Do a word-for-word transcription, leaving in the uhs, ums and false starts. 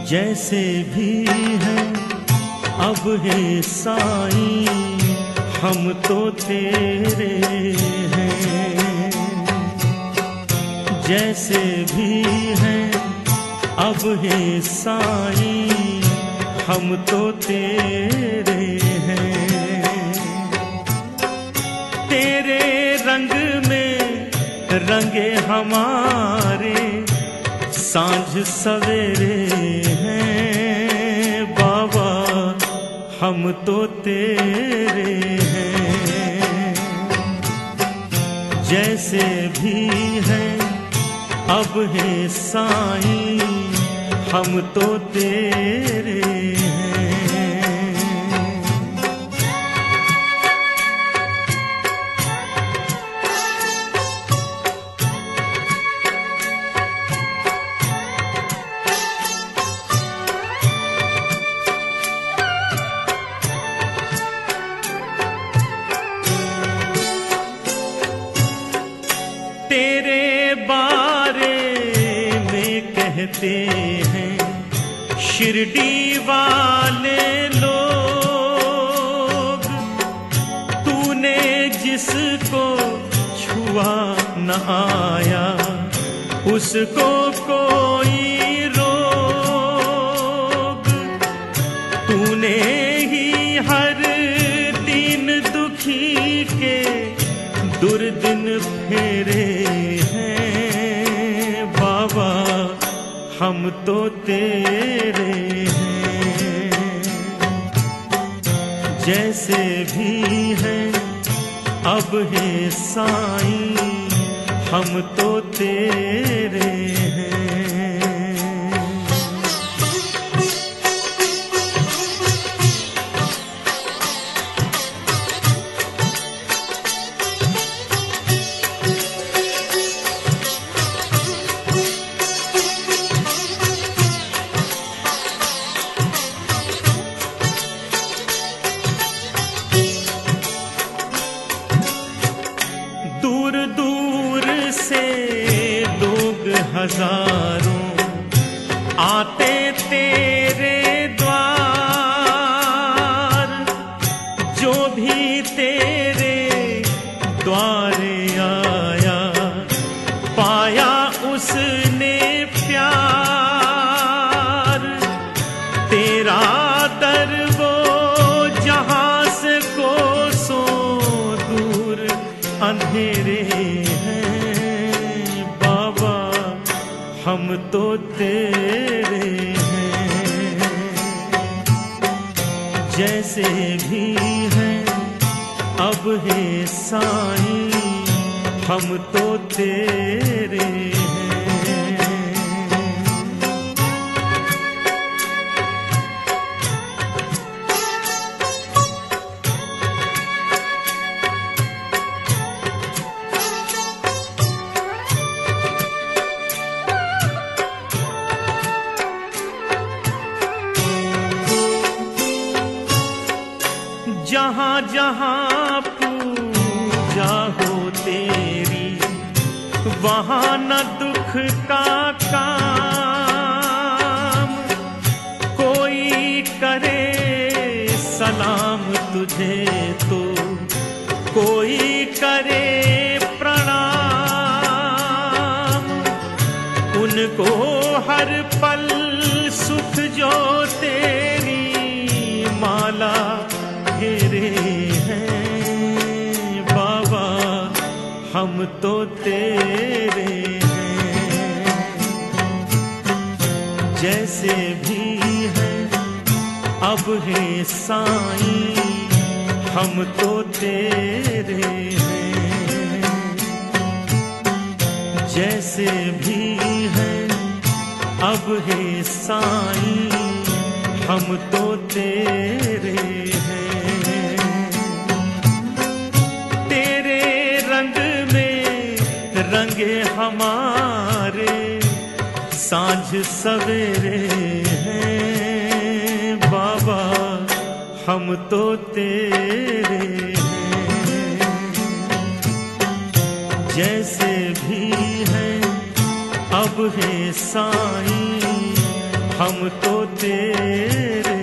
जैसे भी है अब है साईं हम तो तेरे हैं। जैसे भी है अब है साईं हम तो तेरे हैं। तेरे रंग में रंगे हमारे सांझ सवेरे हैं बाबा हम तो तेरे हैं। जैसे भी है अब है साईं हम तो तेरे हैं। तेरे बारे में कहते हैं शिरडी वाले लोग, तूने जिसको छुआ न आया उसको कोई रोग। तूने ही हर दिन दुखी के दुर्दिन फेरे हैं बाबा हम तो तेरे हैं। जैसे भी है अब है साईं हम तो तेरे हैं। दूर दूर से लोग हजारों आते तेरे द्वार, जो भी तेरे द्वारे आया पाया उसने प्यार। तेरा दर वो जहां से कोसों दूर अंधेरे हैं बाबा हम तो तेरे हैं। जैसे भी है अब है साईं हम तो तेरे हैं। जहाँ जहाँ पूजा हो तेरी वहाँ न दुख का काम। कोई करे सलाम तुझे तो कोई करे प्रणाम। उनको हर पल सुख जो तेरी माला घेरे हैं बाबा हम तो तेरे हैं। जैसे भी है अब है साईं हम तो तेरे हैं। जैसे भी है अब है साईं हम तो तेरे हैं। तेरे रंग में रंगे हमारे सांझ सवेरे हैं बाबा हम तो तेरे हैं। जैसे भी है अब है साईं हम तो तेरे